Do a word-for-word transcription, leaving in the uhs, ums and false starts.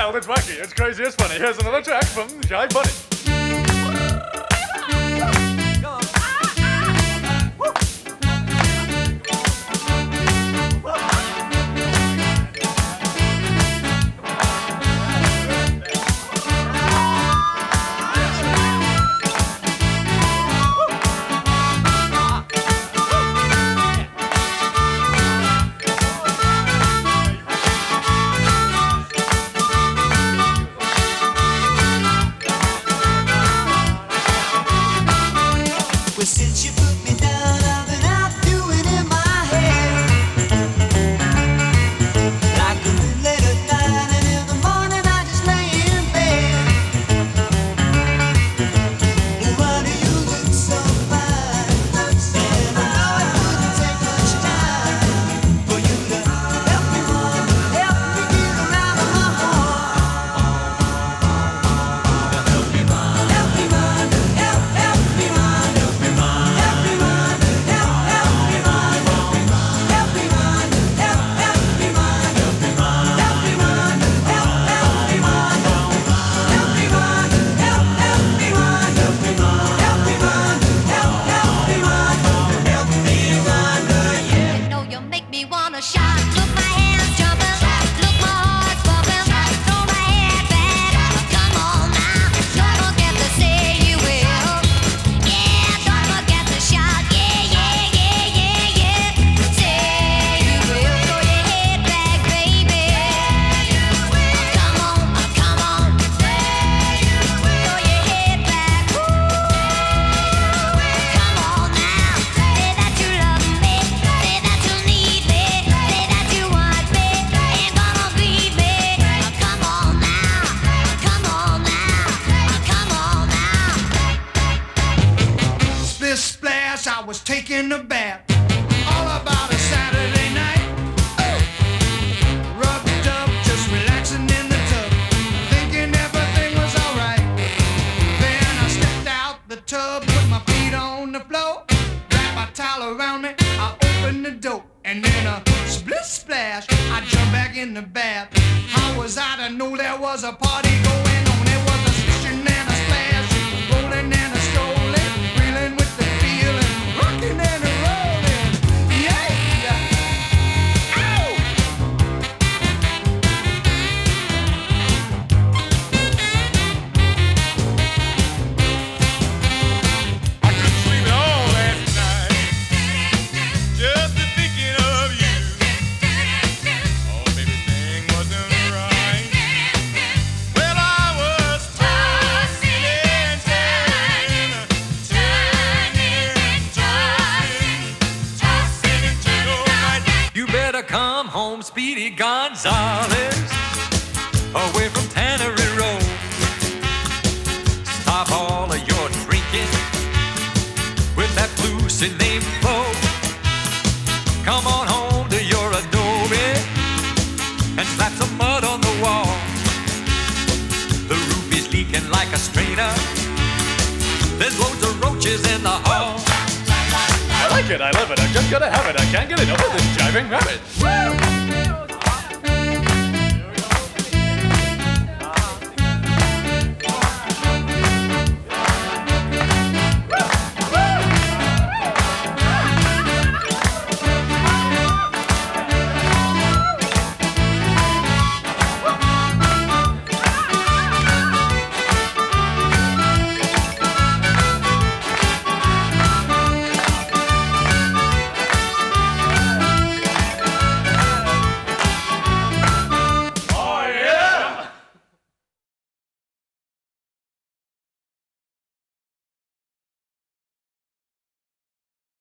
wild, it's wacky, it's crazy, it's funny. Here's another track from Jive Bunny. Since you put me down, I've been out doing in my head like a bit late at night, and in the morning I just lay in bed. Oh, why do you look so fine? And I know it wouldn't take much time for you to help me run, help me get around in my heart. Help me run, help me run, help, help me run. Splash, I was taking a bath, all about a Saturday night. Ooh. Rubbed up, just relaxing in the tub, thinking everything was alright. Then I stepped out the tub, put my feet on the floor, wrapped my towel around me, I opened the door, and then a split splash, I jumped back in the bath. How was I to know there was a party going on? There was a swishing and a splash, rolling and a strolling, reeling with the feeling, rocking and a rolling, yeah. Ow! I couldn't sleep at all last night, just thinking of you. Oh, baby, thing wasn't right. Well, I was tossing and turning, turning and turning, tossing until night. You better come home, Speedy Gonzales, away from Tannery Road. Stop all of your drinking with that blue name flow. Come on home to your adobe and slap some mud on the wall. The roof is leaking like a strainer. There's loads of roaches in the hall. I like it, I love it, I'm just gonna have it. I can't get enough of this jiving rabbit.